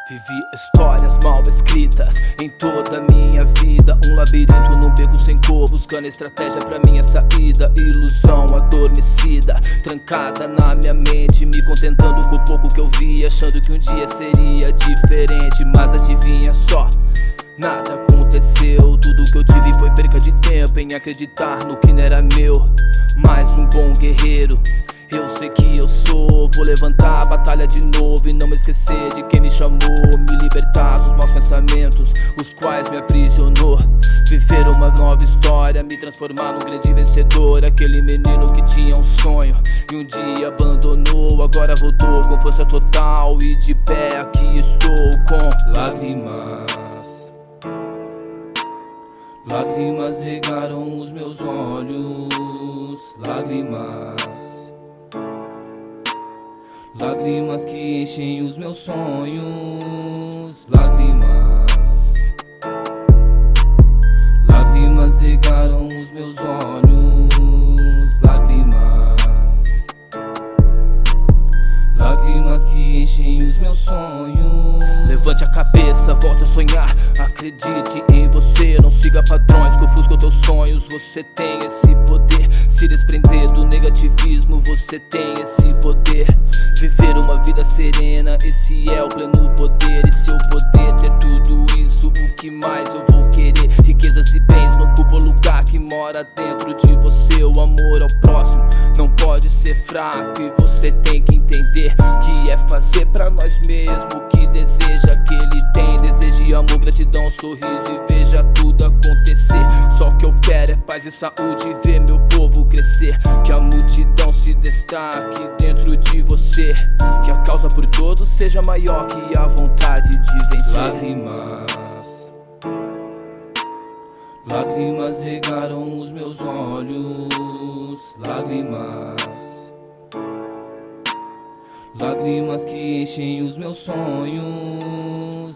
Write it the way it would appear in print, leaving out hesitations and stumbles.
Vivi histórias mal escritas em toda a minha vida. Um labirinto num beco sem cor, buscando estratégia pra minha saída. Ilusão adormecida, trancada na minha mente, me contentando com o pouco que eu vi, achando que um dia seria diferente. Mas adivinha só, nada aconteceu. Tudo que eu tive foi perca de tempo em acreditar no que não era meu. Mais um bom guerreiro, eu sei que eu sou. Vou levantar a batalha de novo e não me esquecer de quem me chamou. Me libertar dos maus pensamentos, os quais me aprisionou. Viver uma nova história, me transformar num grande vencedor. Aquele menino que tinha um sonho e um dia abandonou, agora voltou com força total e de pé aqui estou com lágrimas. Lágrimas regaram os meus olhos, lágrimas. Lágrimas que enchem os meus sonhos, lágrimas. Lágrimas regaram os meus olhos, lágrimas. Lágrimas que enchem os meus sonhos. Levante a cabeça, volte a sonhar. Acredite em você, não siga padrões que ofuscam teus sonhos. Você tem esse poder, se desprender do negativismo. Você tem esse poder, viver uma vida serena. Esse é o pleno poder. E se eu poder ter tudo isso, o que mais eu vou querer? Riquezas e bens não ocupam o lugar que mora dentro de você. O amor ao próximo não pode ser fraco, e você tem que entender que é fazer pra nós mesmos o que deseja que ele tem. Deseje amor, gratidão, sorriso e veja tudo acontecer. Só que eu quero é paz e saúde e ver meu povo crescer. Que a multidão se destaque dentro de você, que a causa por todos seja maior que a vontade de vencer. Lágrimas. Lágrimas regaram os meus olhos, lágrimas. Lágrimas que enchem os meus sonhos,